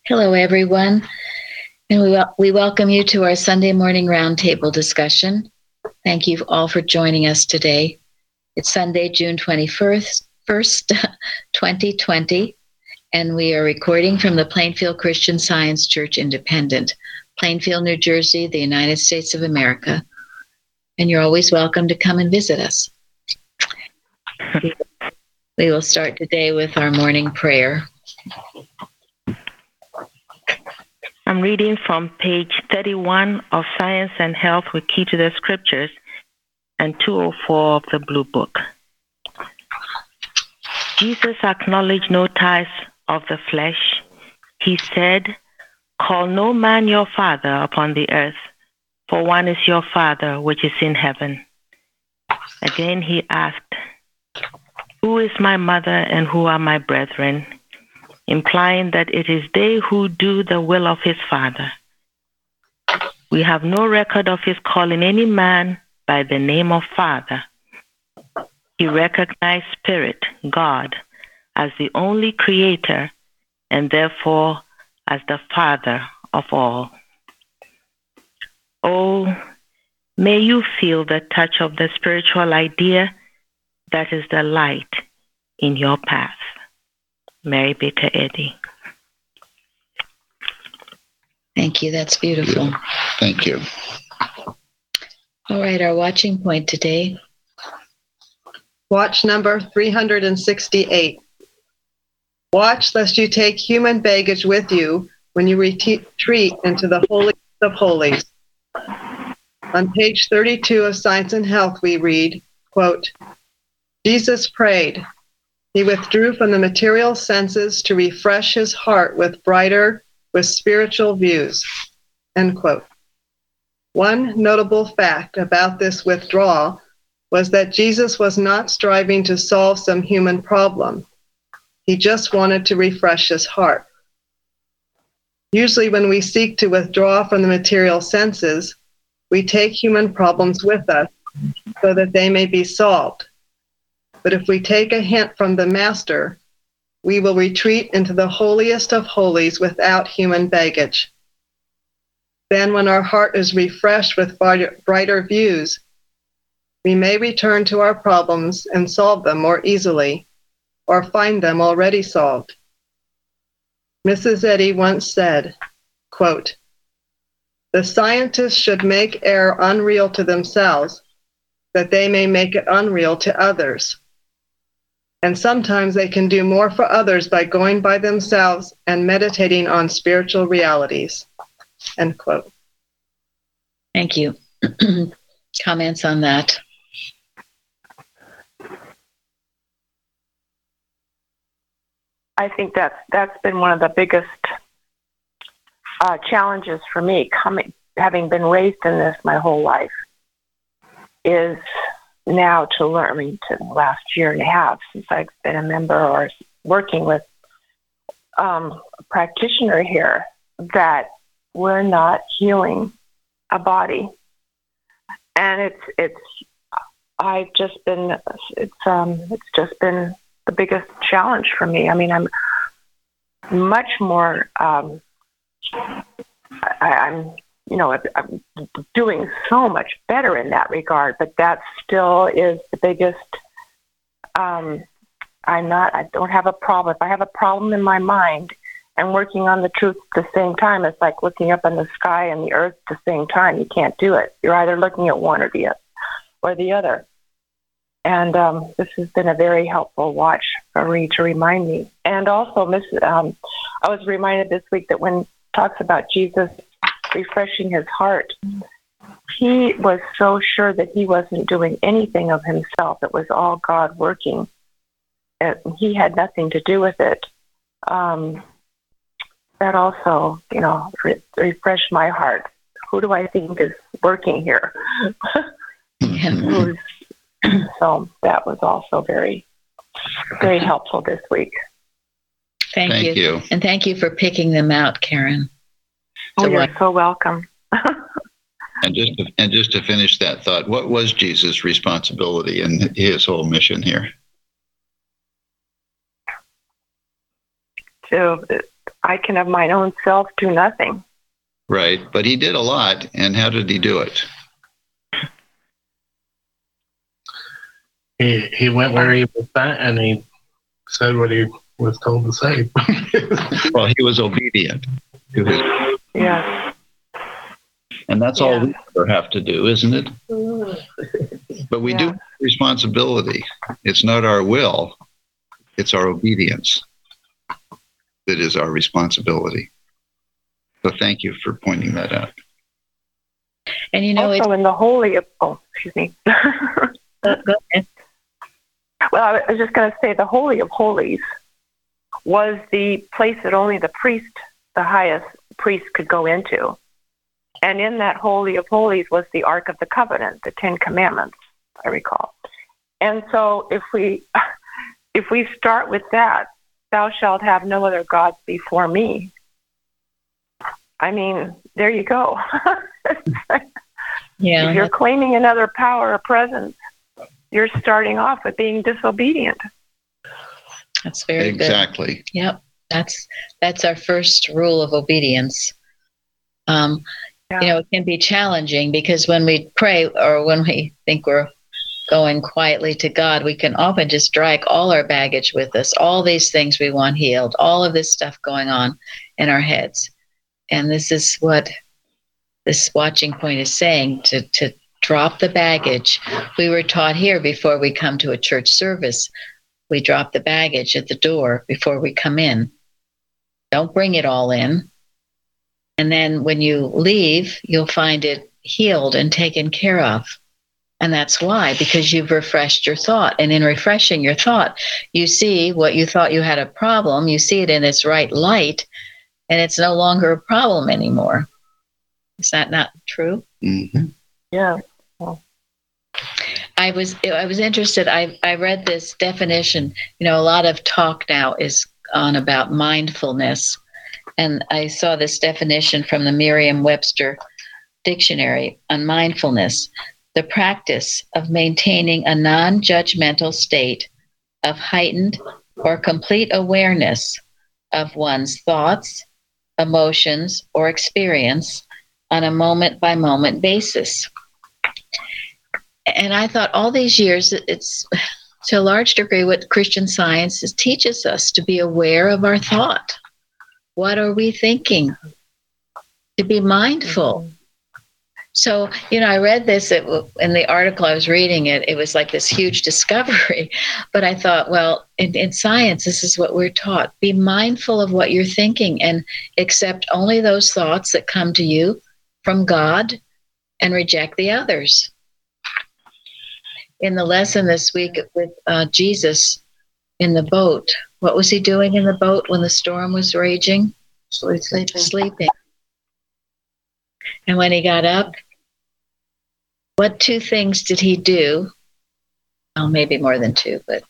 Hello, everyone, and we welcome you to our Sunday morning roundtable discussion. Thank you all for joining us today. It's Sunday, June 21st, 2020, and we are recording from the Plainfield Christian Science Church Independent, Plainfield, New Jersey, the United States of America. And you're always welcome to come and visit us. We will start today with our morning prayer. I'm reading from page 31 of Science and Health with Key to the Scriptures and 204 of the Blue Book. Jesus acknowledged no ties of the flesh. He said, "Call no man your father upon the earth, for one is your Father which is in heaven." Again he asked, "Who is my mother and who are my brethren?" implying that it is they who do the will of his Father. We have no record of his calling any man by the name of Father. He recognized Spirit, God, as the only creator and therefore as the Father of all. Oh, may you feel the touch of the spiritual idea that is the light in your path. Mary Baker Eddy. Thank you. That's beautiful. Thank you. All right, our watching point today. Watch number 368. Watch lest you take human baggage with you when you retreat into the holiest of holies. On page 32 of Science and Health, we read, quote, "Jesus prayed. He withdrew from the material senses to refresh his heart with spiritual views," end quote. One notable fact about this withdrawal was that Jesus was not striving to solve some human problem. He just wanted to refresh his heart. Usually when we seek to withdraw from the material senses, we take human problems with us so that they may be solved. But if we take a hint from the Master, we will retreat into the holiest of holies without human baggage. Then when our heart is refreshed with brighter views, we may return to our problems and solve them more easily, or find them already solved. Mrs. Eddy once said, quote, "The scientists should make air unreal to themselves, that they may make it unreal to others. And sometimes they can do more for others by going by themselves and meditating on spiritual realities," end quote. Thank you. Comments on that? I think that's been one of the biggest challenges for me, having been raised in this my whole life, is now to learn, to the last year and a half since I've been a member or working with a practitioner here, that we're not healing a body. And it's just been the biggest challenge for me. I mean, I'm much more, I'm doing so much better in that regard, but that still is the biggest. I don't have a problem. If I have a problem in my mind and working on the truth at the same time, it's like looking up in the sky and the earth at the same time. You can't do it. You're either looking at one or the other. And this has been a very helpful watch for me to remind me. And also, I was reminded this week that when it talks about Jesus refreshing his heart, he was so sure that he wasn't doing anything of himself. It was all God working. He had nothing to do with it. That also, refreshed my heart. Who do I think is working here? So that was also very, very helpful this week. Thank you. And thank you for picking them out, Karen. Oh, you're so welcome. And just to finish that thought, what was Jesus' responsibility in his whole mission here? I can of mine own self do nothing. Right. But he did a lot. And how did he do it? He went where he was at, and he said what he was told to say. Well, he was obedient to his. Yeah. And that's all we ever have to do, isn't it? But we do have responsibility. It's not our will, it's our obedience that is our responsibility. So thank you for pointing that out. And you know, also in the Holy of, excuse me. Go ahead. Well, I was just going to say the Holy of Holies was the place that only the priest, the highest priest, could go into. And in that Holy of Holies was the Ark of the Covenant, the Ten Commandments, I recall. And so if we start with that, thou shalt have no other gods before me. I mean, there you go. Yeah. If you're claiming another power or presence, you're starting off with being disobedient. That's very good. Exactly. Yep. That's our first rule of obedience. You know, it can be challenging because when we pray or when we think we're going quietly to God, we can often just drag all our baggage with us, all these things we want healed, all of this stuff going on in our heads. And this is what this watching point is saying, to drop the baggage. We were taught here before we come to a church service, we drop the baggage at the door before we come in. Don't bring it all in. And then when you leave, you'll find it healed and taken care of. And that's why, because you've refreshed your thought. And in refreshing your thought, you see what you thought you had a problem, you see it in its right light, and it's no longer a problem anymore. Is that not true? Mm-hmm. Yeah. I was interested. I read this definition. You know, a lot of talk now is on about mindfulness. And I saw this definition from the Merriam-Webster dictionary on mindfulness: the practice of maintaining a non-judgmental state of heightened or complete awareness of one's thoughts, emotions, or experience on a moment-by-moment basis. And I thought all these years, it's to a large degree what Christian Science teaches us, to be aware of our thought. What are we thinking? To be mindful. So, you know, I read this in the article I was reading. It was like this huge discovery. But I thought, well, in science, this is what we're taught. Be mindful of what you're thinking and accept only those thoughts that come to you from God and reject the others. In the lesson this week with Jesus in the boat, what was he doing in the boat when the storm was raging? Sleeping. And when he got up, what two things did he do? Oh, maybe more than two, but.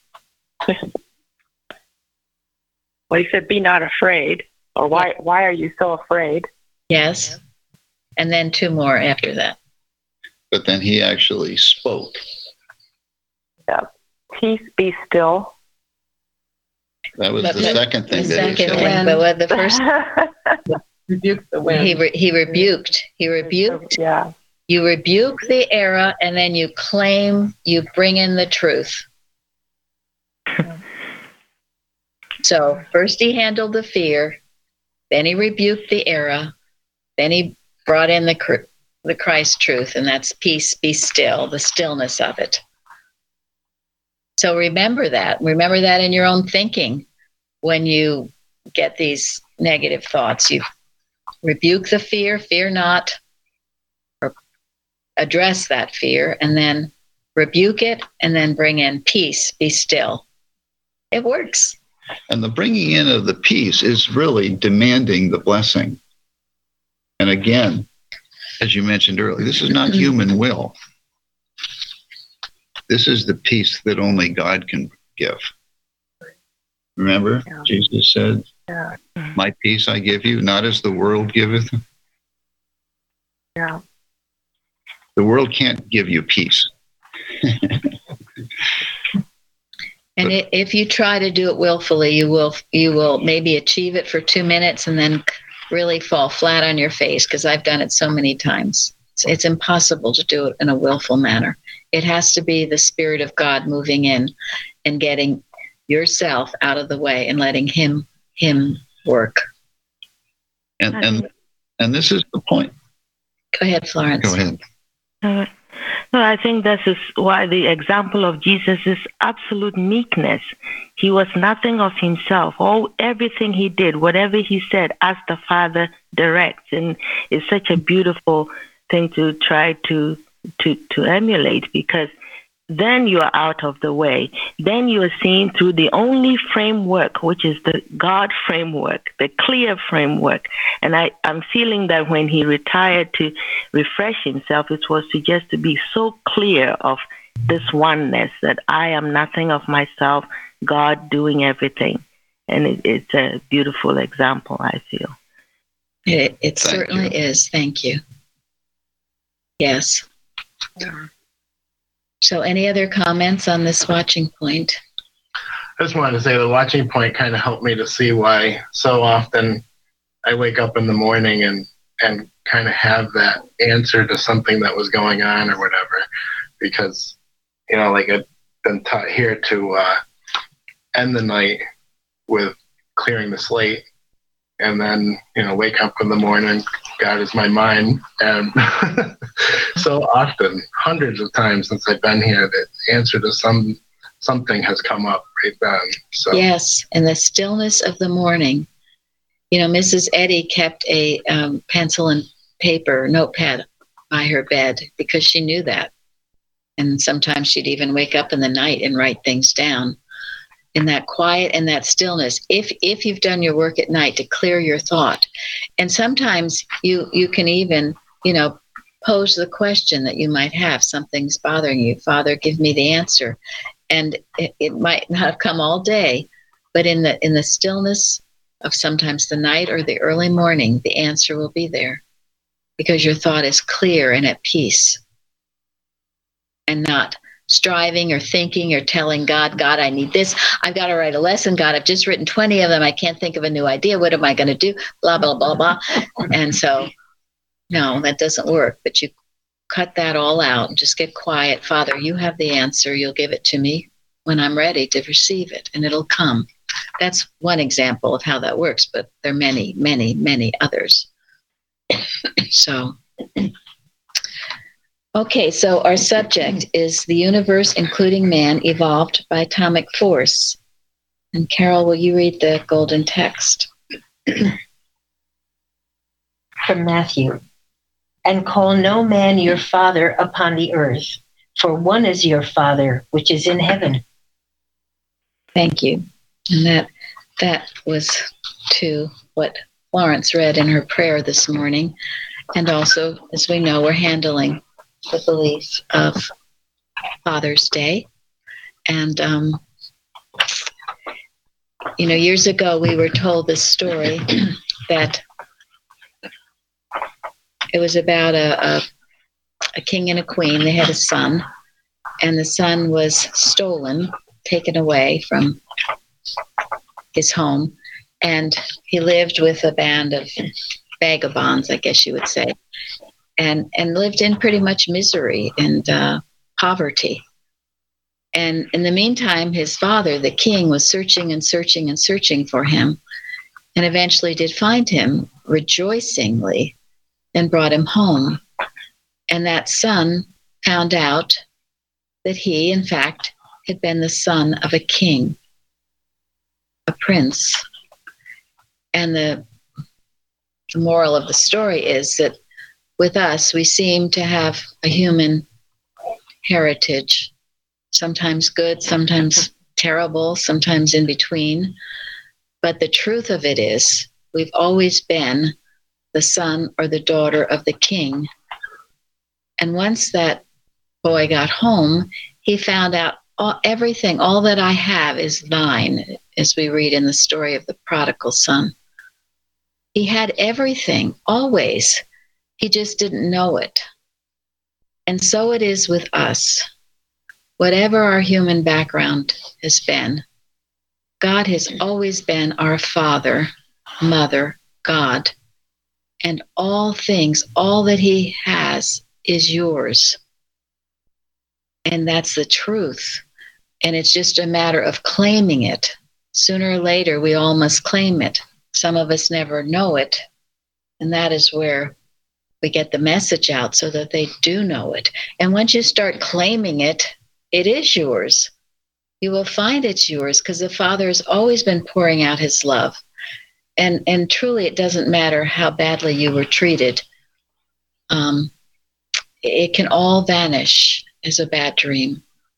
Well, he said, be not afraid, or why are you so afraid? Yes. And then two more after that. But then he actually spoke. Yeah. Peace, be still. That was the second thing the that he second said. thing, but the first, Rebuke the wind. he rebuked. Yeah. You rebuke the error, and then you claim, you bring in the truth. So first he handled the fear, then he rebuked the error, then he brought in the Christ truth, and that's peace, be still, the stillness of it. So remember that. Remember that in your own thinking. When you get these negative thoughts, you rebuke the fear, fear not, or address that fear, and then rebuke it, and then bring in peace, be still. It works. And the bringing in of the peace is really demanding the blessing. And again, as you mentioned earlier, this is not human will. This is the peace that only God can give. Remember, Jesus said, my peace I give you, not as the world giveth. Yeah. The world can't give you peace. And if you try to do it willfully, you will maybe achieve it for 2 minutes and then really fall flat on your face, because I've done it so many times. It's impossible to do it in a willful manner. It has to be the Spirit of God moving in and getting yourself out of the way and letting him work. And this is the point. Go ahead, Florence. Go ahead. No, I think this is why the example of Jesus is absolute meekness. He was nothing of himself. Everything he did, whatever he said, as the Father directs, and it's such a beautiful thing to try to emulate, because then you are out of the way. Then you are seeing through the only framework, which is the God framework, the clear framework. And I'm feeling that when he retired to refresh himself, it was to be so clear of this oneness, that I am nothing of myself, God doing everything. And it's a beautiful example, I feel. It certainly is. Thank you. Yes. Yeah. So any other comments on this watching point? I just wanted to say the watching point kind of helped me to see why so often I wake up in the morning and kind of have that answer to something that was going on or whatever. Because, like I've been taught here to end the night with clearing the slate, and then, wake up in the morning, God is my mind. And so often, hundreds of times since I've been here, the answer to something has come up right then. So. Yes, in the stillness of the morning. Mrs. Eddy kept a pencil and paper notepad by her bed because she knew that. And sometimes she'd even wake up in the night and write things down. In that quiet and that stillness, if you've done your work at night to clear your thought. And sometimes you can even, pose the question that you might have. Something's bothering you. Father, give me the answer. And it might not have come all day, but in the stillness of sometimes the night or the early morning, the answer will be there, because your thought is clear and at peace, and not striving or thinking or telling God, I need this. I've got to write a lesson. God, I've just written 20 of them. I can't think of a new idea. What am I going to do? Blah, blah, blah, blah. And so, no, that doesn't work. But you cut that all out and just get quiet. Father, you have the answer. You'll give it to me when I'm ready to receive it, and it'll come. That's one example of how that works, but there are many, many, many others. So... Okay, so our subject is the universe, including man, evolved by atomic force. And Carol, will you read the golden text? From Matthew. And call no man your father upon the earth, for one is your Father, which is in heaven. Thank you. And that was to what Florence read in her prayer this morning. And also, as we know, we're handling the belief of Father's Day. And, years ago we were told this story that it was about a king and a queen. They had a son, and the son was stolen, taken away from his home, and he lived with a band of vagabonds, I guess you would say. And lived in pretty much misery and poverty. And in the meantime, his father, the king, was searching and searching and searching for him, and eventually did find him rejoicingly and brought him home. And that son found out that he, in fact, had been the son of a king, a prince. And the moral of the story is that with us, we seem to have a human heritage, sometimes good, sometimes terrible, sometimes in between. But the truth of it is, we've always been the son or the daughter of the king. And once that boy got home, he found out everything, all that I have is thine, as we read in the story of the prodigal son. He had everything, always. He just didn't know it. And so it is with us. whatever our human background has been, God has always been our Father, Mother, God. And all things, all that He has is yours. And that's the truth. And it's just a matter of claiming it. Sooner or later, we all must claim it. Some of us never know it. And that is where we get the message out so that they do know it. And once you start claiming it, it is yours. You will find it's yours because the Father has always been pouring out His love. And truly, it doesn't matter how badly you were treated. It can all vanish as a bad dream.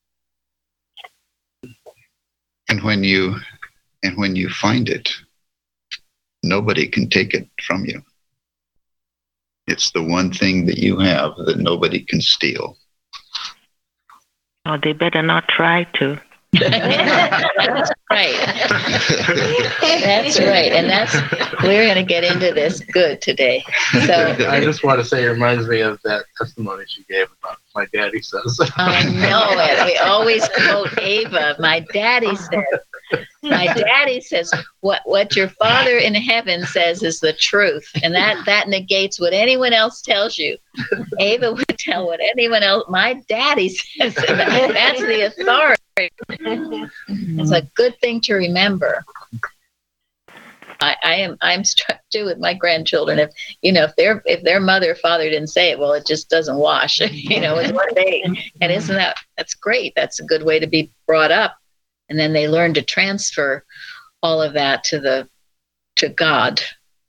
And when you find it, nobody can take it from you. It's the one thing that you have that nobody can steal. Oh, they better not try to. That's right. That's right. And we're going to get into this good today. So I just want to say it reminds me of that testimony she gave about my daddy says. I know it. We always quote Ava. My daddy says, what your Father in heaven says is the truth. And that negates what anyone else tells you. Ava would tell what anyone else, my daddy says. That's the authority. It's a good thing to remember. I'm struck too with my grandchildren. If their mother or father didn't say it, well, it just doesn't wash. It's one thing. And that's great. That's a good way to be brought up. And then they learn to transfer all of that to God.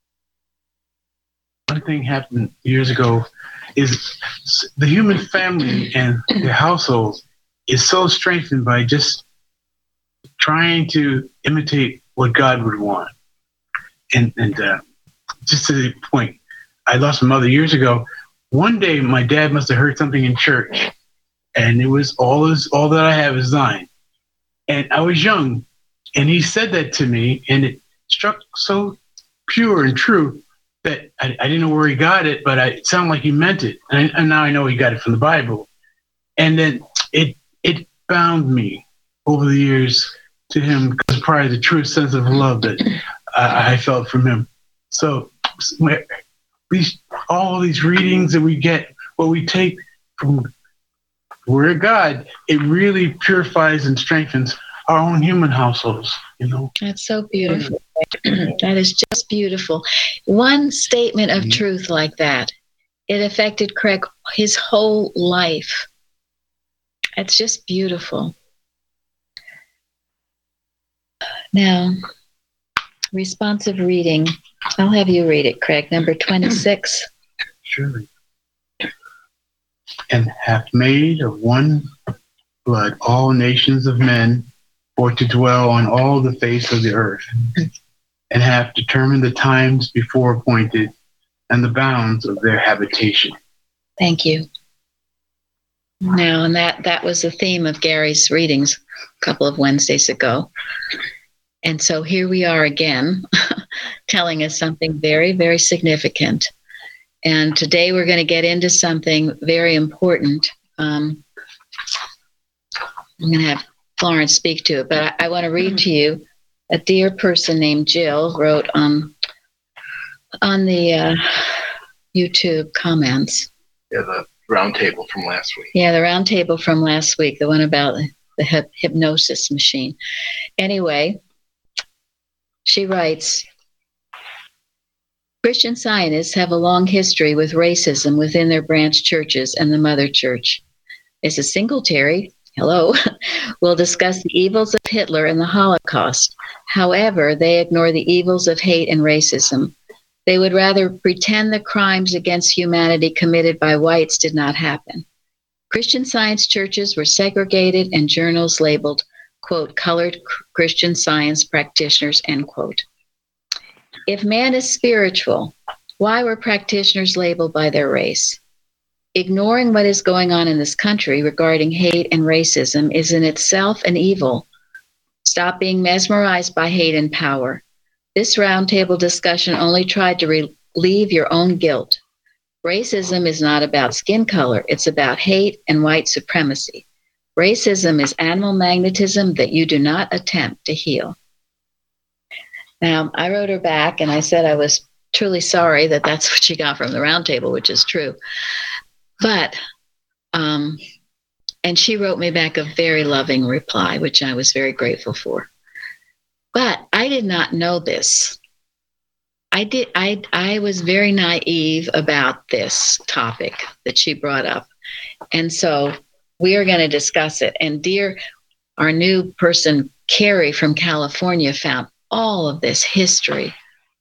One thing happened years ago is the human family and the household is so strengthened by just trying to imitate what God would want. And just to the point, I lost my mother years ago. One day, my dad must have heard something in church, and it was all that I have is thine. And I was young, and he said that to me, and it struck so pure and true that I didn't know where he got it, but it sounded like he meant it. And now I know he got it from the Bible. And then it bound me over the years to him because probably the true sense of love that I felt from him. So all these readings that we get, what we take from the Word of God, it really purifies and strengthens our own human households. That's so beautiful. That is just beautiful. One statement of truth like that, it affected Craig his whole life. It's just beautiful. Now, responsive reading. I'll have you read it, Craig. Number 26. Surely. And hath made of one blood all nations of men for to dwell on all the face of the earth, and hath determined the times before appointed and the bounds of their habitation. Thank you. Now, and that was the theme of Gary's readings a couple of Wednesdays ago. And so here we are again, telling us something very, very significant. And today we're going to get into something very important. I'm going to have Florence speak to it, but I want to read to you. A dear person named Jill wrote on the YouTube comments. Yeah, the round table from last week. Yeah, the round table from last week, the one about the hypnosis machine. Anyway, she writes, Christian Scientists have a long history with racism within their branch churches and the mother church. Mrs. Singletary, hello, will discuss the evils of Hitler and the Holocaust. However, they ignore the evils of hate and racism. They would rather pretend the crimes against humanity committed by whites did not happen. Christian Science churches were segregated and journals labeled, quote, colored Christian Science practitioners, end quote. If man is spiritual, why were practitioners labeled by their race? Ignoring what is going on in this country regarding hate and racism is in itself an evil. Stop being mesmerized by hate and power. This roundtable discussion only tried to relieve your own guilt. Racism is not about skin color. It's about hate and white supremacy. Racism is animal magnetism that you do not attempt to heal. Now, I wrote her back and I said I was truly sorry that that's what she got from the roundtable, which is true. But, and she wrote me back a very loving reply, which I was very grateful for. But I did not know this. I was very naive about this topic that she brought up. And so we are going to discuss it. And dear, our new person, Carrie from California, found all of this history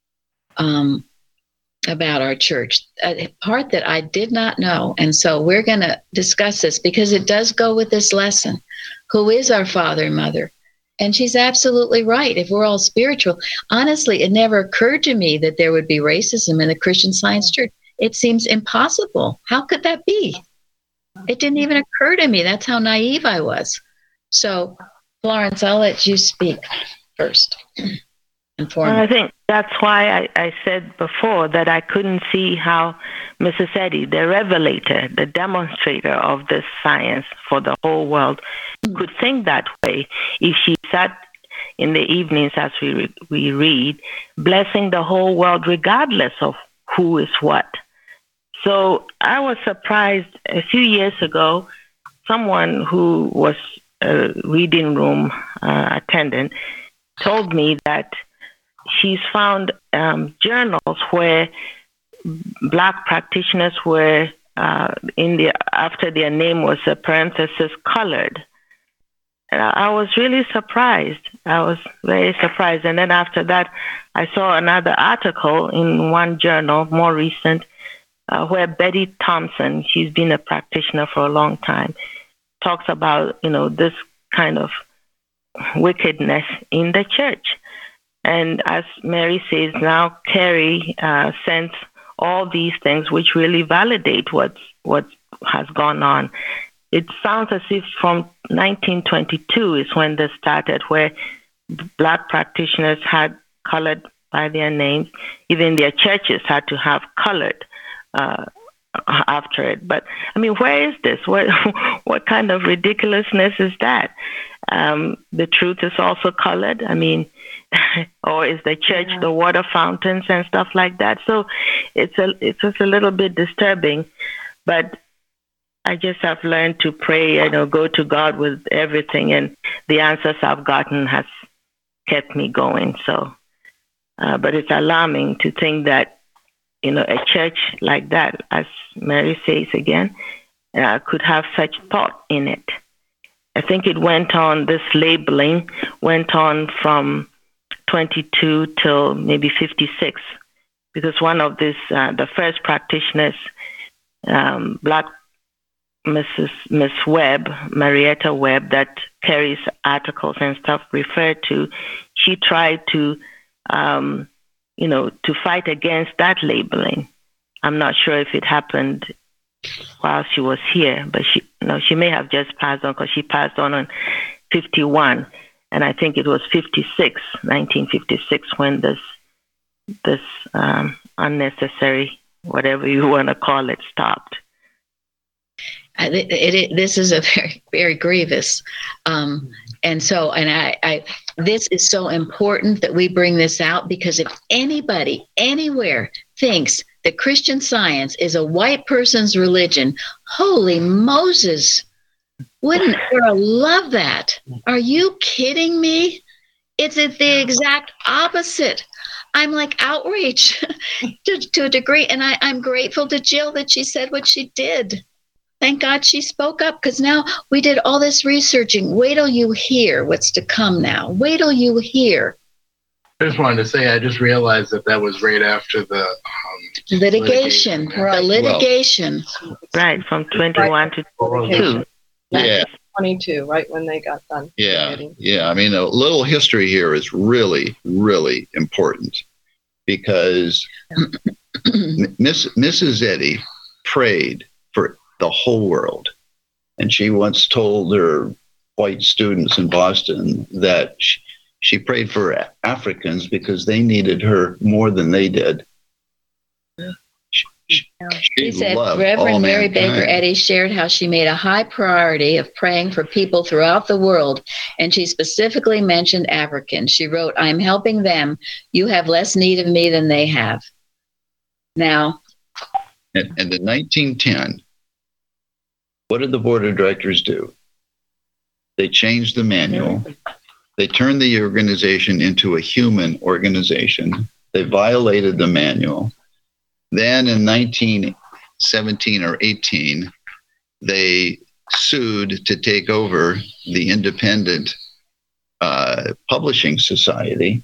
about our church, a part that I did not know. And so we're going to discuss this because it does go with this lesson. Who is our father and mother? And she's absolutely right. If we're all spiritual, honestly, it never occurred to me that there would be racism in the Christian Science Church. It seems impossible. How could that be? It didn't even occur to me. That's how naive I was. So, Florence, I'll let you speak first. Well, I think that's why I said before that I couldn't see how Mrs. Eddy, the revelator, the demonstrator of this science for the whole world, could think that way if she sat in the evenings as we read, blessing the whole world regardless of who is what. So I was surprised a few years ago, someone who was a reading room attendant told me that she's found journals where Black practitioners were after their name was a parenthesis colored. And I was really surprised. I was very surprised. And then after that, I saw another article in one journal, more recent, where Betty Thompson, she's been a practitioner for a long time, talks about, this kind of wickedness in the church. And as Mary says, now Carrie sends all these things which really validate what has gone on. It sounds as if from 1922 is when this started, where Black practitioners had colored by their names. Even their churches had to have colored after it. But, where is this? What kind of ridiculousness is that? The truth is also colored. Or is the church the water fountains and stuff like that? So it's just a little bit disturbing, but I just have learned to pray, go to God with everything, and the answers I've gotten has kept me going. So, but it's alarming to think that, a church like that, as Mary says again, could have such thought in it. I think it went on, this labeling went on from 22 till maybe 56, because one of this, the first practitioners, Black Miss Webb, Marietta Webb, that Carrie's articles and stuff referred to, she tried to, to fight against that labeling. I'm not sure if it happened while she was here, but she may have just passed on, because she passed on 51. And I think it was 1956, when this unnecessary, whatever you want to call it, stopped. This is a very, very grievous. And this is so important that we bring this out, because if anybody, anywhere thinks that Christian Science is a white person's religion, holy Moses, wouldn't Sarah love that? Are you kidding me? It's the exact opposite. I'm like outraged to a degree. And I'm grateful to Jill that she said what she did. Thank God she spoke up, because now we did all this researching. Wait till you hear what's to come now. Wait till you hear. I just wanted to say, I just realized that was right after the litigation. Right. The litigation. Right, from 21 to 22. Yeah. 22, right when they got done. Yeah. A little history here is really, really important, because Mrs. Eddy prayed for the whole world. And she once told her white students in Boston that she prayed for Africans because they needed her more than they did. He said, loved all Reverend Mary mankind. Baker Eddy shared how she made a high priority of praying for people throughout the world, and she specifically mentioned Africans. She wrote, I'm helping them. You have less need of me than they have. Now. And in 1910, what did the board of directors do? They changed the manual. They turned the organization into a human organization. They violated the manual. Then in 1917 or 18, they sued to take over the independent publishing society.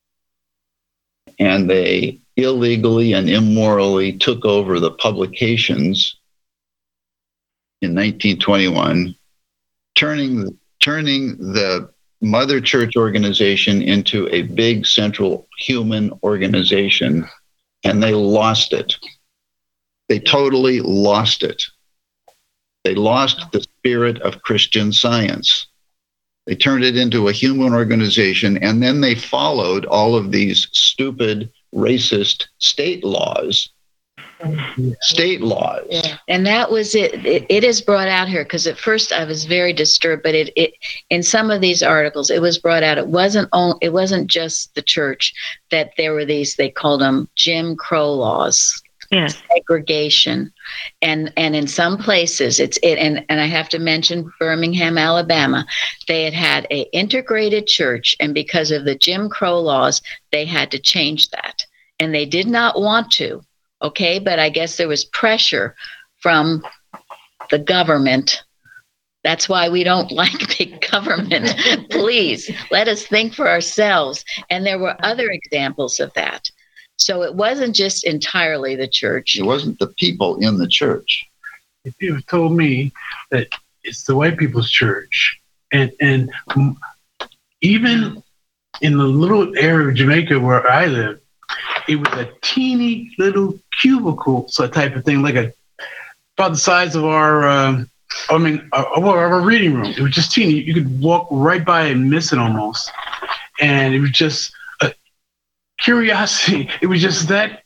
And they illegally and immorally took over the publications in 1921, turning the Mother Church organization into a big central human organization. And they lost it. They totally lost it. They lost the spirit of Christian Science. They turned it into a human organization, and then they followed all of these stupid, racist state laws. State laws. Yeah. And that was it. It is brought out here because at first I was very disturbed, but it in some of these articles it was brought out. It wasn't just the church that there were these, they called them Jim Crow laws, segregation, and in some places and I have to mention Birmingham, Alabama. They had a integrated church, and because of the Jim Crow laws, they had to change that, and they did not want to. Okay, but I guess there was pressure from the government. That's why we don't like big government. Please, let us think for ourselves. And there were other examples of that. So it wasn't just entirely the church. It wasn't the people in the church. If you have told me that it's the white people's church, and even in the little area of Jamaica where I live, it was a teeny little cubicle, so type of thing, like about the size of our reading room. It was just teeny. You could walk right by and miss it almost. And it was just a curiosity. It was just that,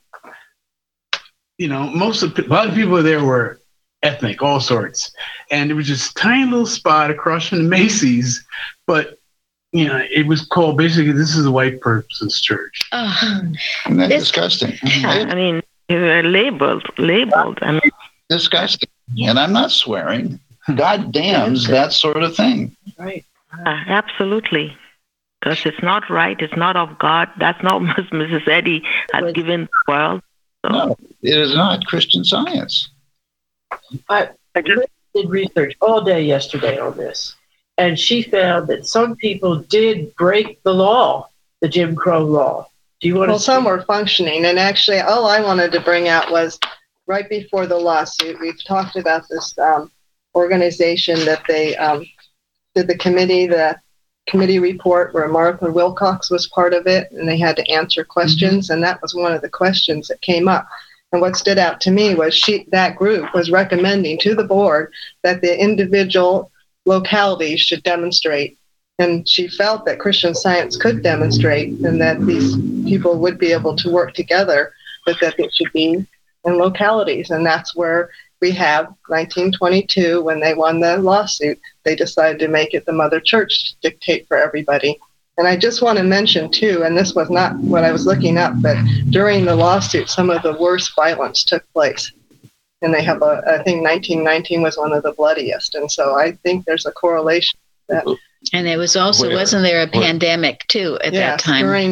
a lot of people there were ethnic, all sorts. And it was just a tiny little spot across from the Macy's, but it was called basically, this is a white person's church. And that's disgusting. I mean, they were labeled. I mean, disgusting. And I'm not swearing. God damns that sort of thing. Right. Absolutely. Because it's not right. It's not of God. That's not what Mrs. Eddy has given the world. So. No, it is not Christian Science. I did research all day yesterday on this. And she found that some people did break the law, the Jim Crow law. Do you want to? Well, some were functioning. And actually, all I wanted to bring out was right before the lawsuit, we've talked about this organization that they did the committee report where Martha Wilcox was part of it, and they had to answer questions. Mm-hmm. And that was one of the questions that came up. And what stood out to me was that group was recommending to the board that the individual localities should demonstrate. And she felt that Christian Science could demonstrate and that these people would be able to work together, but that it should be in localities. And that's where we have 1922, when they won the lawsuit, they decided to make it the Mother Church to dictate for everybody. And I just want to mention too, and this was not what I was looking up, but during the lawsuit, some of the worst violence took place. And they have I think 1919 was one of the bloodiest. And so I think there's a correlation. And there was also, wasn't there a pandemic too at that time? During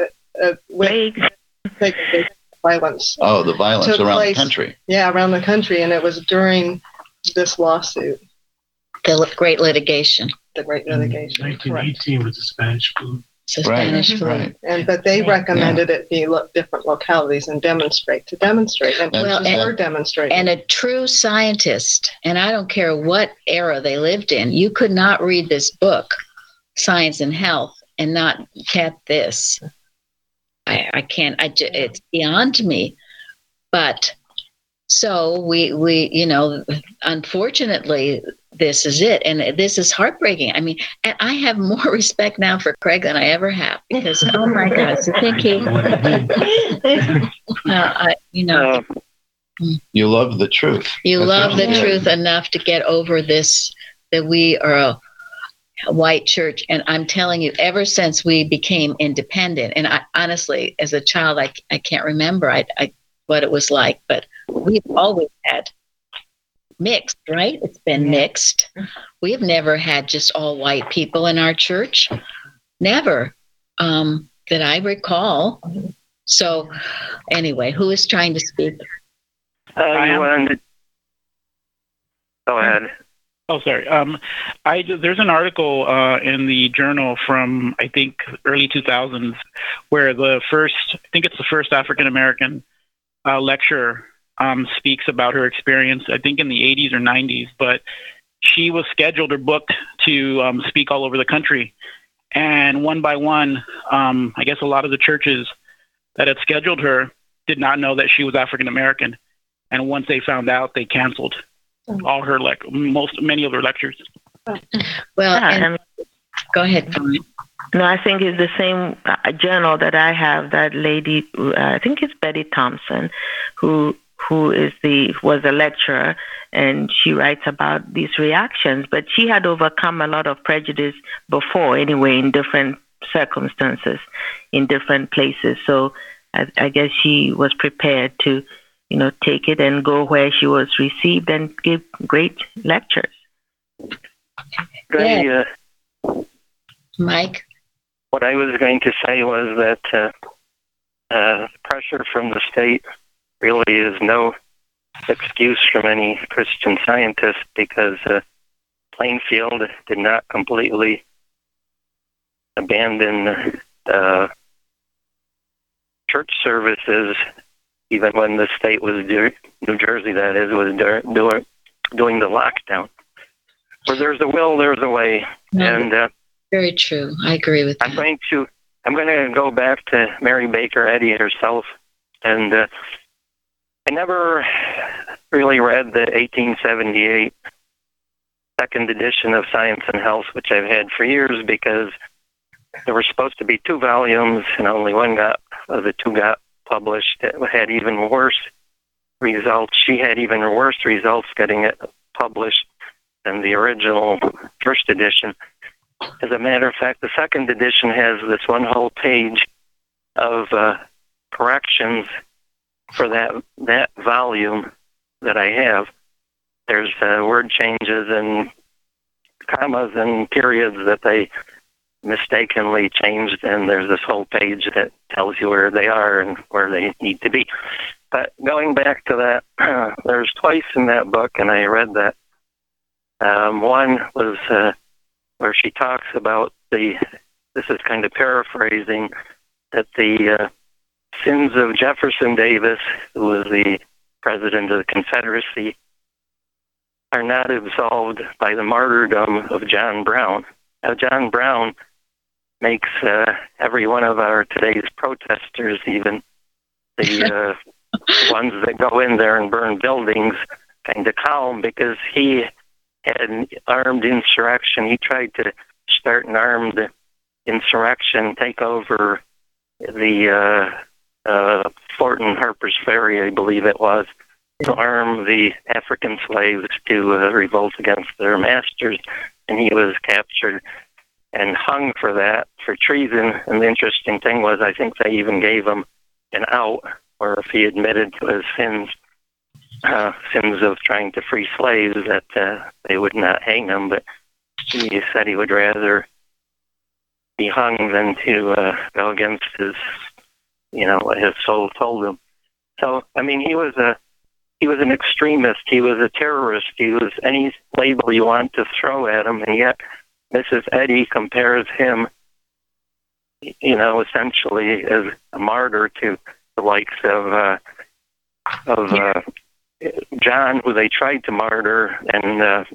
violence. Oh, the violence around the country. Yeah, around the country. And it was during this lawsuit. The Great Litigation. The Great Litigation. 1918 was the Spanish flu. Spanish flu. Right. But they recommended it be different localities and demonstrate. And were demonstrating. And a true scientist, and I don't care what era they lived in, you could not read this book, Science and Health, and not get this. I can't. It's beyond me. But so we unfortunately, this is it. And this is heartbreaking. I mean, and I have more respect now for Craig than I ever have, because, oh my God, so thank you. You love the truth. You love the truth enough to get over this, that we are a white church. And I'm telling you, ever since we became independent, and I honestly, as a child, I can't remember what it was like, but we've always had mixed, right? It's been mixed. We've never had just all white people in our church. Never, that I recall. So anyway, who is trying to speak? Go ahead. Oh, sorry. There's an article in the journal from, I think, early 2000s, where the first African American lecturer speaks about her experience, I think in the 80s or 90s, but she was scheduled or booked to speak all over the country. And one by one, I guess a lot of the churches that had scheduled her did not know that she was African American. And once they found out, they canceled all her many of her lectures. Well, go ahead. No, I think it's the same journal that I have. That lady, I think it's Betty Thompson, who was a lecturer, and she writes about these reactions. But she had overcome a lot of prejudice before, anyway, in different circumstances, in different places. So I guess she was prepared to, take it and go where she was received and give great lectures. Mike? What I was going to say was that pressure from the state really is no excuse from any Christian Scientist, because Plainfield did not completely abandon church services, even when the state was, New Jersey that is, was doing the lockdown. Where there's a will, there's a way. And very true. I agree with that. I'm going to go back to Mary Baker Eddy herself, and I never really read the 1878 second edition of Science and Health, which I've had for years, because there were supposed to be 2 volumes, and only one of the 2 got published. It had even worse results. She had even worse results getting it published than the original first edition. As a matter of fact, the second edition has this one whole page of corrections for that volume that I have. There's word changes and commas and periods that they mistakenly changed, and there's this whole page that tells you where they are and where they need to be. But going back to that, there's twice in that book, and I read that. One was where she talks about this is kind of paraphrasing, that the sins of Jefferson Davis, who was the president of the Confederacy, are not absolved by the martyrdom of John Brown. Now, John Brown makes every one of our today's protesters, even the ones that go in there and burn buildings, kind of calm, because he had an armed insurrection. He tried to start an armed insurrection, take over the fort in Harper's Ferry, I believe it was, to arm the African slaves to revolt against their masters, and he was captured and hung for that, for treason. And the interesting thing was, I think they even gave him an out, or if he admitted to his sins of trying to free slaves, that they would not hang him, but he said he would rather be hung than to go against his, what his soul told him. So, I mean, he was an extremist. He was a terrorist. He was any label you want to throw at him, and yet Mrs. Eddy compares him, essentially as a martyr to the likes of John, who they tried to martyr, and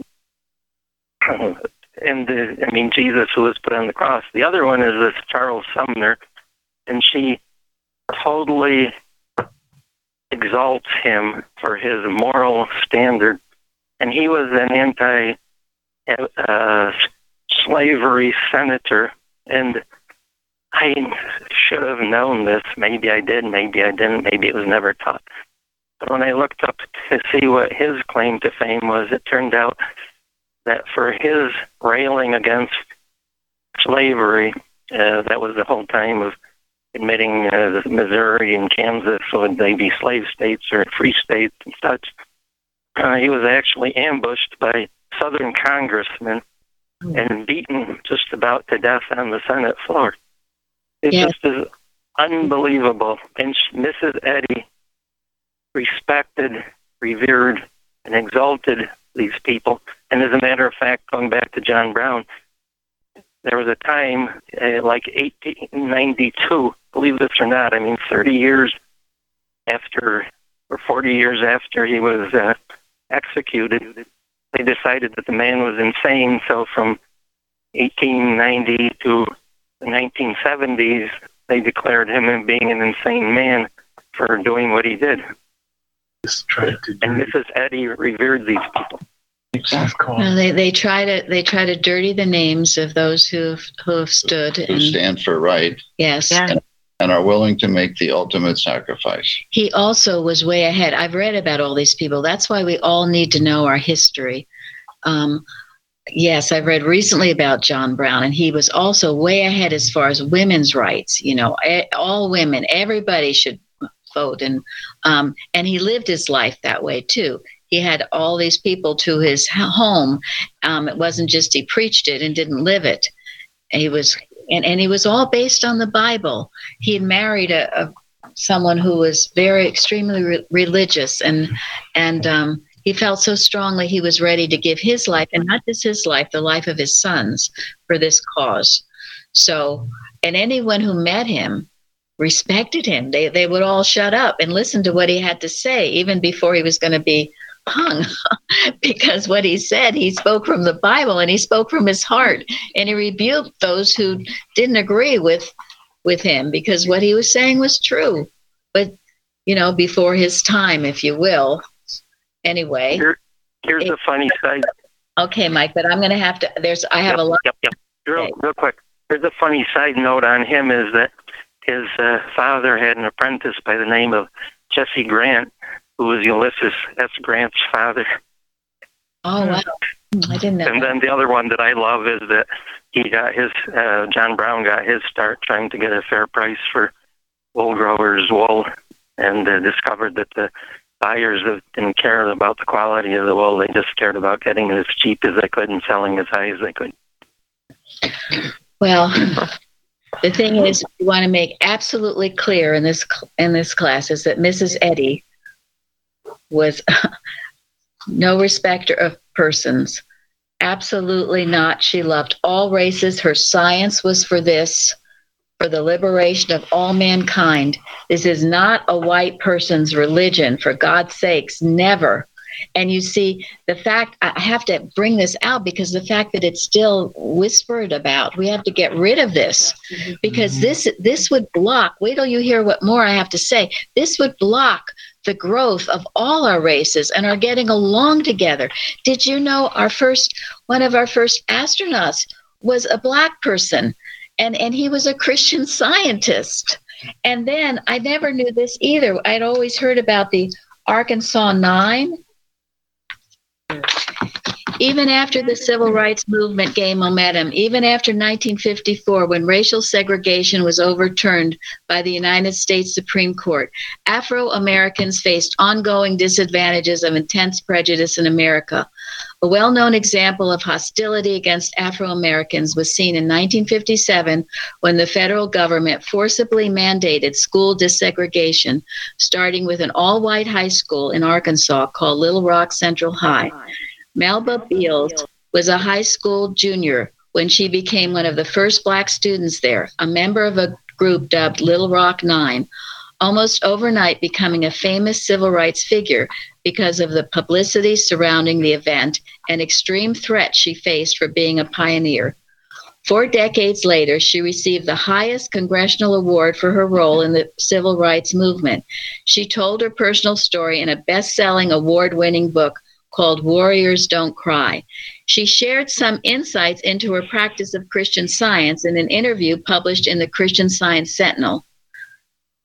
Jesus, who was put on the cross. The other one is this Charles Sumner, and she totally exalts him for his moral standard. And he was an anti-slavery senator, and I should have known this. Maybe I did, maybe I didn't, maybe it was never taught. But when I looked up to see what his claim to fame was, it turned out that for his railing against slavery, that was the whole time of admitting Missouri and Kansas would they be slave states or free states and such. He was actually ambushed by Southern congressmen and beaten just about to death on the Senate floor. It just is unbelievable. And Mrs. Eddy respected, revered, and exalted these people. And as a matter of fact, going back to John Brown, there was a time, like 1892, believe this or not, 30 years after, or 40 years after he was executed, they decided that the man was insane. So from 1890 to the 1970s, they declared him as being an insane man for doing what he did. And Mrs. Eddy revered these people. Well, they try to dirty the names of those who have stood who stand for right. Yes. And are willing to make the ultimate sacrifice. He also was way ahead. I've read about all these people. That's why we all need to know our history. Yes, I've read recently about John Brown, and he was also way ahead as far as women's rights. All women, everybody should vote, and he lived his life that way too. He had all these people to his home. It wasn't just he preached it and didn't live it. He was, and he was all based on the Bible. He had married someone who was very extremely religious, and he felt so strongly he was ready to give his life, and not just his life, the life of his sons, for this cause. So, and anyone who met him respected him. They would all shut up and listen to what he had to say, even before he was going to be hung, because what he said, he spoke from the Bible and he spoke from his heart, and he rebuked those who didn't agree with him, because what he was saying was true, but before his time, if you will. Anyway, here's the funny side. Okay, Mike, but I'm going to have to. I have a lot. Yep. Real quick. Here's a funny side note on him is that his father had an apprentice by the name of Jesse Grant, who was Ulysses S. Grant's father. Oh, wow. I didn't know. And then the other one that I love is that he got John Brown got his start trying to get a fair price for wool growers' wool, and discovered that the buyers didn't care about the quality of the wool. They just cared about getting it as cheap as they could and selling as high as they could. Well, the thing is, we want to make absolutely clear in this class is that Mrs. Eddy was no respecter of persons. Absolutely not. She loved all races. Her science was for the liberation of all mankind. This is not a white person's religion, for God's sakes, never. And you see, the fact, I have to bring this out because the fact that it's still whispered about, we have to get rid of this, because this would block, wait till you hear what more I have to say, this would block the growth of all our races and our getting along together. Did you know one of our first astronauts was a Black person? And he was a Christian Scientist. And then I never knew this either. I'd always heard about the Arkansas Nine. Even after the civil rights movement gained momentum, even after 1954, when racial segregation was overturned by the United States Supreme Court, Afro-Americans faced ongoing disadvantages of intense prejudice in America. A well-known example of hostility against Afro-Americans was seen in 1957 when the federal government forcibly mandated school desegregation, starting with an all-white high school in Arkansas called Little Rock Central High. Melba Beals was a high school junior when she became one of the first Black students there, a member of a group dubbed Little Rock Nine, almost overnight becoming a famous civil rights figure because of the publicity surrounding the event and extreme threats she faced for being a pioneer. 4 decades later, she received the highest congressional award for her role in the civil rights movement. She told her personal story in a best-selling, award-winning book called Warriors Don't Cry. She shared some insights into her practice of Christian Science in an interview published in the Christian Science Sentinel.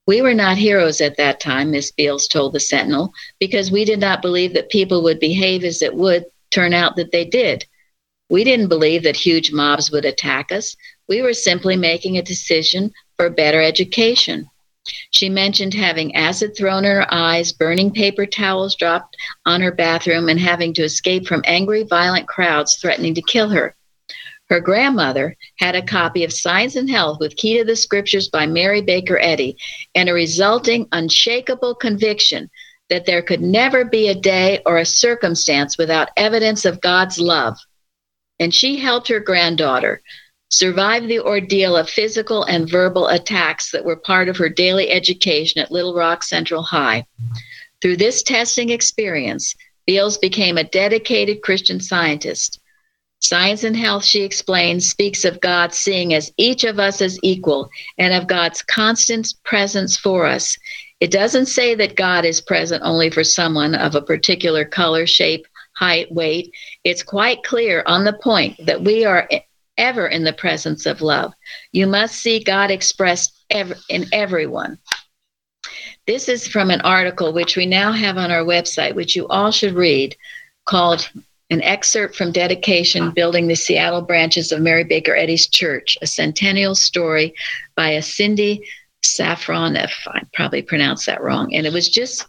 We were not heroes at that time, Miss Beals told the Sentinel, because we did not believe that people would behave as it would turn out that they did. We didn't believe that huge mobs would attack us. We were simply making a decision for better education. She mentioned having acid thrown in her eyes, burning paper towels dropped on her bathroom, and having to escape from angry, violent crowds threatening to kill her. Her grandmother had a copy of Science and Health with Key to the Scriptures by Mary Baker Eddy, and a resulting unshakable conviction that there could never be a day or a circumstance without evidence of God's love. And she helped her granddaughter survive the ordeal of physical and verbal attacks that were part of her daily education at Little Rock Central High. Through this testing experience, Beals became a dedicated Christian Scientist. Science and Health, she explains, speaks of God seeing as each of us as equal and of God's constant presence for us. It doesn't say that God is present only for someone of a particular color, shape, height, weight. It's quite clear on the point that we are ever in the presence of love. You must see God expressed in everyone. This is from an article which we now have on our website, which you all should read, called An Excerpt from Dedication, Building the Seattle Branches of Mary Baker Eddy's Church, a Centennial Story by a Cindy Safronoff. I probably pronounced that wrong. And it was just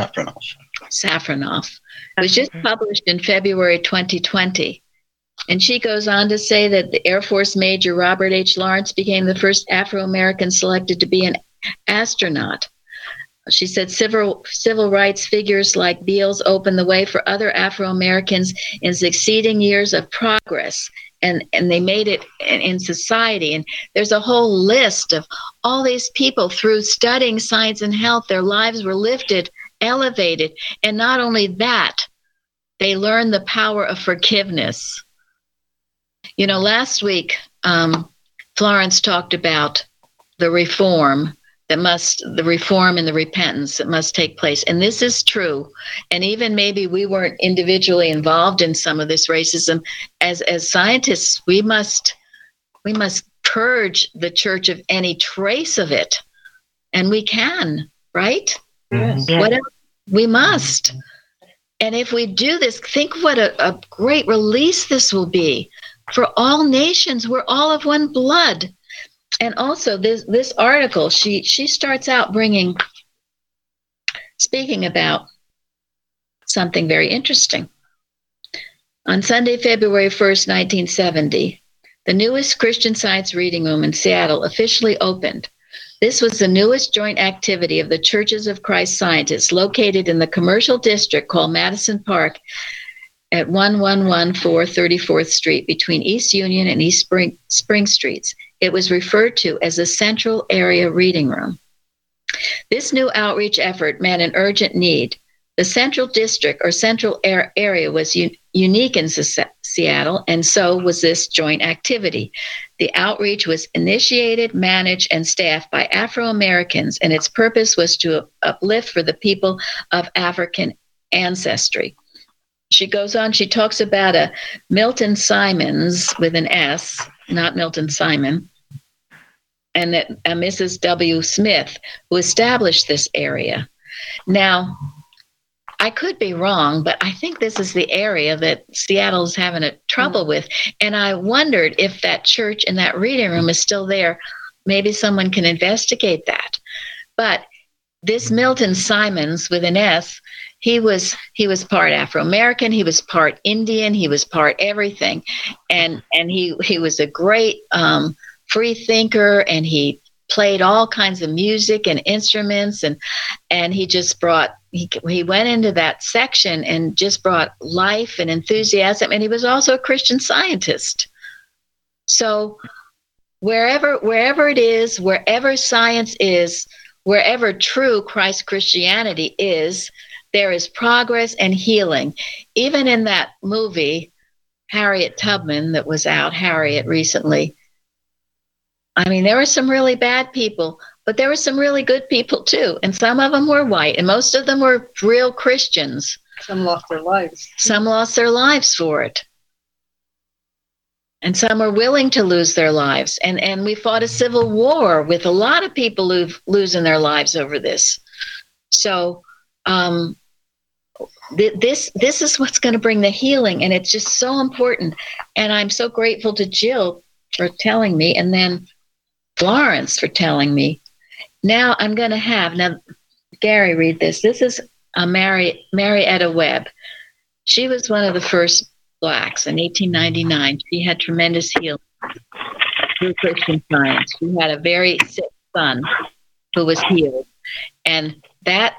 Safronoff. It was just published in February 2020. And she goes on to say that the Air Force Major Robert H. Lawrence became the first Afro-American selected to be an astronaut. She said civil rights figures like Beals opened the way for other Afro-Americans in succeeding years of progress, and they made it in society. And there's a whole list of all these people through studying Science and Health. Their lives were lifted, elevated, and not only that, they learned the power of forgiveness. You know, last week, Florence talked about the reform and the repentance that must take place. And this is true. And even maybe we weren't individually involved in some of this racism. As scientists, we must purge the church of any trace of it. And we can, right? Yes. Whatever, we must. And if we do this, think what a great release this will be for all nations. We're all of one blood. And also this article, she starts out speaking about something very interesting. On Sunday, February 1st, 1970, the newest Christian Science reading room in Seattle officially opened. This was the newest joint activity of the Churches of Christ Scientists located in the commercial district called Madison Park at 1114 34th Street between East Union and East Spring Streets. It was referred to as the Central Area Reading Room. This new outreach effort met an urgent need. The Central District or Central Area was unique in Seattle, and so was this joint activity. The outreach was initiated, managed, and staffed by Afro-Americans, and its purpose was to uplift for the people of African ancestry. She goes on, she talks about a Milton Simons with an S, not Milton Simon, and that Mrs. W. Smith, who established this area. Now, I could be wrong, but I think this is the area that Seattle's having a trouble with. And I wondered if that church and that reading room is still there. Maybe someone can investigate that. But this Milton Simons with an S, he was part Afro-American, he was part Indian, he was part everything. And he was a great free thinker, and he played all kinds of music and instruments, and he just he went into that section and just brought life and enthusiasm, and he was also a Christian Scientist. So wherever it is, wherever science is, wherever true Christ Christianity is, there is progress and healing. Even in that movie, Harriet Tubman, that was out, Harriet, recently, I mean, there were some really bad people, but there were some really good people too. And some of them were white, and most of them were real Christians. Some lost their lives. Some lost their lives for it. And some are willing to lose their lives. And we fought a civil war with a lot of people losing their lives over this. So this is what's going to bring the healing. And it's just so important. And I'm so grateful to Jill for telling me, and then Florence for telling me. Now I'm going to have, Gary, read this. This is Marietta Webb. She was one of the first Blacks in 1899. She had tremendous healing through Christian Science. She had a very sick son who was healed. And that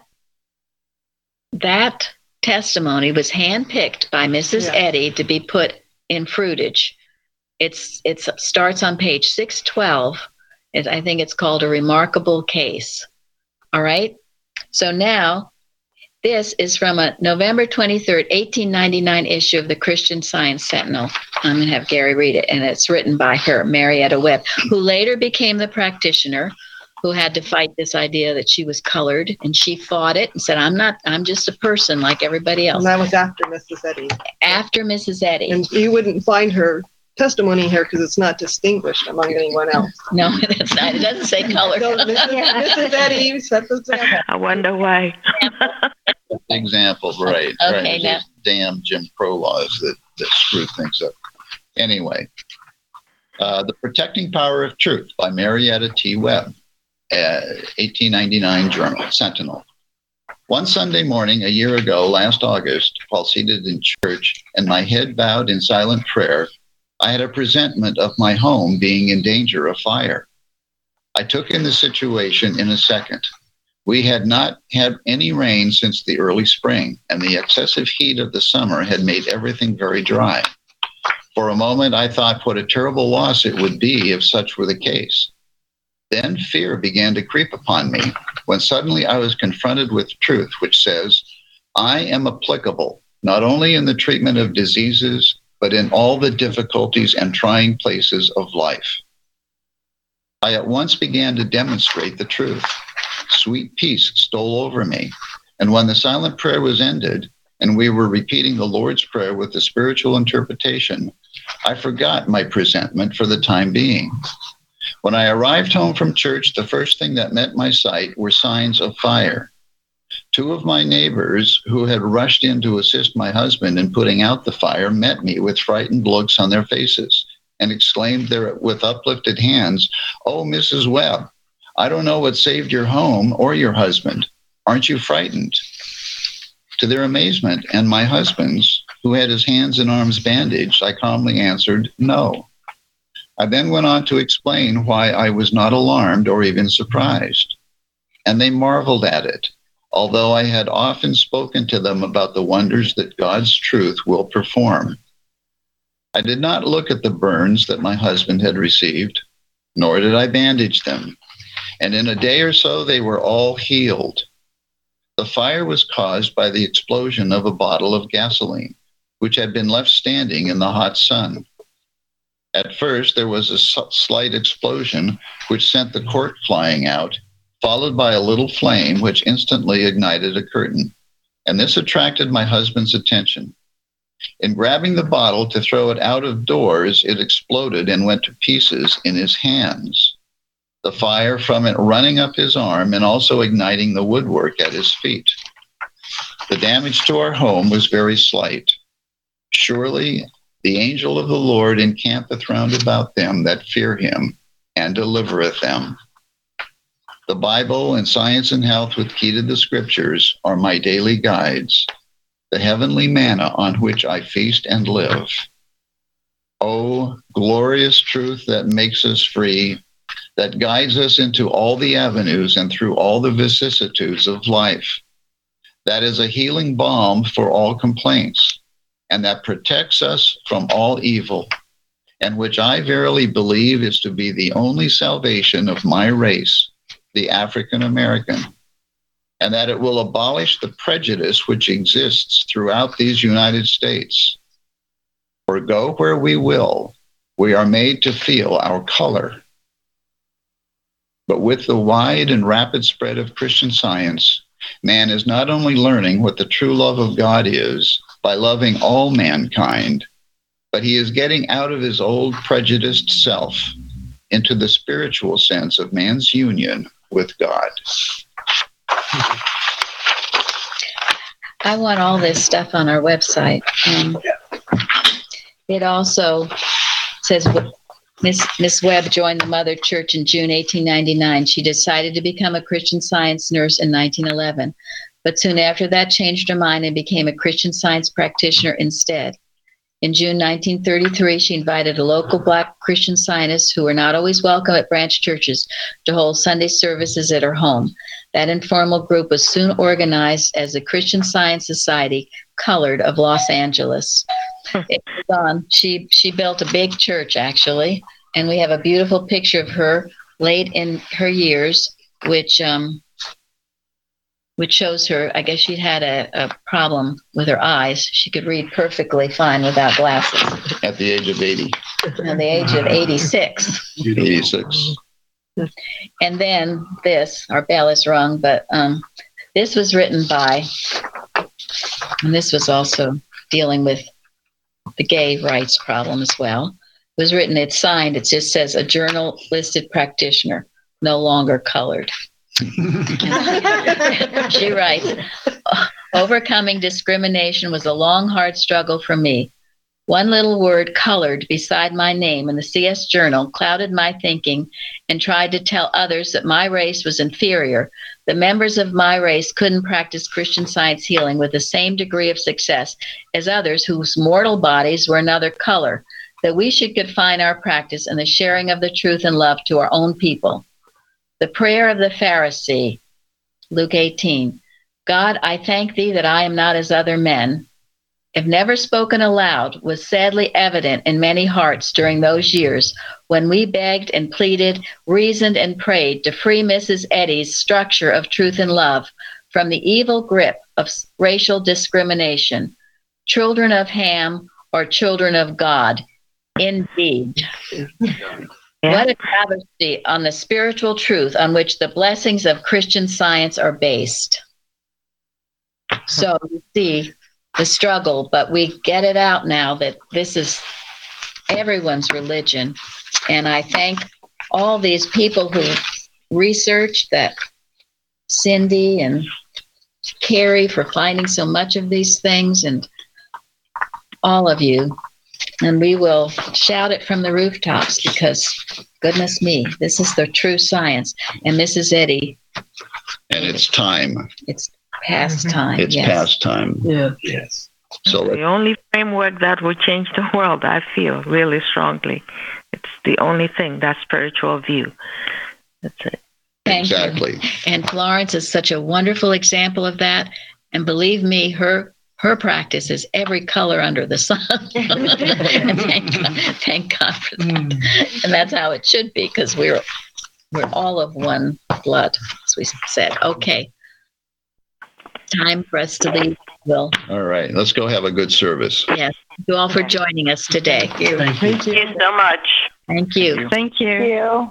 testimony was handpicked by Mrs. Eddy to be put in fruitage. It starts on page 612. I think it's called A Remarkable Case. All right? So now, this is from a November 23rd, 1899 issue of the Christian Science Sentinel. I'm going to have Gary read it, and it's written by her, Marietta Webb, who later became the practitioner who had to fight this idea that she was colored, and she fought it and said, I'm just a person like everybody else. And that was after Mrs. Eddy. After Mrs. Eddy. And you wouldn't find her testimony here because it's not distinguished among anyone else. No, that's not. It doesn't say color. So Mrs. Eddy set the example. I wonder why. Example, right. Okay, right. now. Damn Jim Crow laws that screw things up. Anyway, The Protecting Power of Truth by Marietta T. Webb, 1899 Journal, Sentinel. One Sunday morning a year ago, last August, while seated in church and my head bowed in silent prayer, I had a presentiment of my home being in danger of fire. I took in the situation in a second. We had not had any rain since the early spring, and the excessive heat of the summer had made everything very dry. For a moment, I thought what a terrible loss it would be if such were the case. Then fear began to creep upon me, when suddenly I was confronted with truth, which says, I am applicable, not only in the treatment of diseases, but in all the difficulties and trying places of life. I at once began to demonstrate the truth. Sweet peace stole over me, and when the silent prayer was ended, and we were repeating the Lord's Prayer with the spiritual interpretation, I forgot my presentiment for the time being. When I arrived home from church, the first thing that met my sight were signs of fire. Two of my neighbors who had rushed in to assist my husband in putting out the fire met me with frightened looks on their faces and exclaimed with uplifted hands, "Oh, Mrs. Webb, I don't know what saved your home or your husband. Aren't you frightened?" To their amazement and my husband's, who had his hands and arms bandaged, I calmly answered, "No." I then went on to explain why I was not alarmed or even surprised. And they marveled at it, although I had often spoken to them about the wonders that God's truth will perform. I did not look at the burns that my husband had received, nor did I bandage them. And in a day or so, they were all healed. The fire was caused by the explosion of a bottle of gasoline, which had been left standing in the hot sun. At first, there was a slight explosion, which sent the cork flying out, followed by a little flame, which instantly ignited a curtain. And this attracted my husband's attention. In grabbing the bottle to throw it out of doors, it exploded and went to pieces in his hands. The fire from it running up his arm and also igniting the woodwork at his feet. The damage to our home was very slight. Surely the angel of the Lord encampeth round about them that fear him and delivereth them. The Bible and Science and Health with Key to the Scriptures are my daily guides, the heavenly manna on which I feast and live. Oh, glorious truth that makes us free, that guides us into all the avenues and through all the vicissitudes of life. That is a healing balm for all complaints, and that protects us from all evil, and which I verily believe is to be the only salvation of my race, the African American, and that it will abolish the prejudice which exists throughout these United States. For go where we will, we are made to feel our color. But with the wide and rapid spread of Christian Science, man is not only learning what the true love of God is by loving all mankind, but he is getting out of his old prejudiced self into the spiritual sense of man's union with God. I want all this stuff on our website. It also says Miss Webb joined the Mother Church in June 1899. She decided to become a Christian Science nurse in 1911, but soon after that changed her mind and became a Christian Science practitioner instead. In June 1933, she invited a local Black Christian Scientists who were not always welcome at branch churches to hold Sunday services at her home. That informal group was soon organized as the Christian Science Society, Colored, of Los Angeles. It was on. She built a big church, actually, and we have a beautiful picture of her late in her years, which shows her, I guess she'd had a problem with her eyes. She could read perfectly fine without glasses. At the age of 80. At the age of 86. 86. And then this, our bell is rung, but this was written by, and this was also dealing with the gay rights problem as well. It was written, it's signed, it just says a journal listed practitioner, no longer colored. She writes, overcoming discrimination was a long, hard struggle for me. One little word, colored, beside my name in the CS Journal clouded my thinking and tried to tell others that my race was inferior. The members of my race couldn't practice Christian Science healing with the same degree of success as others whose mortal bodies were another color, that we should confine our practice in the sharing of the truth and love to our own people. The prayer of the Pharisee, Luke 18. God, I thank thee that I am not as other men. If never spoken aloud, was sadly evident in many hearts during those years when we begged and pleaded, reasoned and prayed to free Mrs. Eddy's structure of truth and love from the evil grip of racial discrimination. Children of Ham or children of God, indeed. What a travesty on the spiritual truth on which the blessings of Christian Science are based. So you see the struggle, but we get it out now that this is everyone's religion. And I thank all these people who researched, that Cindy and Carrie for finding so much of these things, and all of you. And we will shout it from the rooftops because, goodness me, this is the true science. And Mrs. Eddy. And it's time. It's past time. It's past time. Yeah. Yes. So the only framework that will change the world, I feel really strongly. It's the only thing, that spiritual view. That's it. Thank you. And Florence is such a wonderful example of that. And believe me, her practice is every color under the sun. And thank God for that. And that's how it should be, because we're all of one blood, as we said. Okay. Time for us to leave, Will. All right. Let's go have a good service. Yes. Thank you all for joining us today. Thank you. Thank you so much. Thank you. Thank you. Thank you.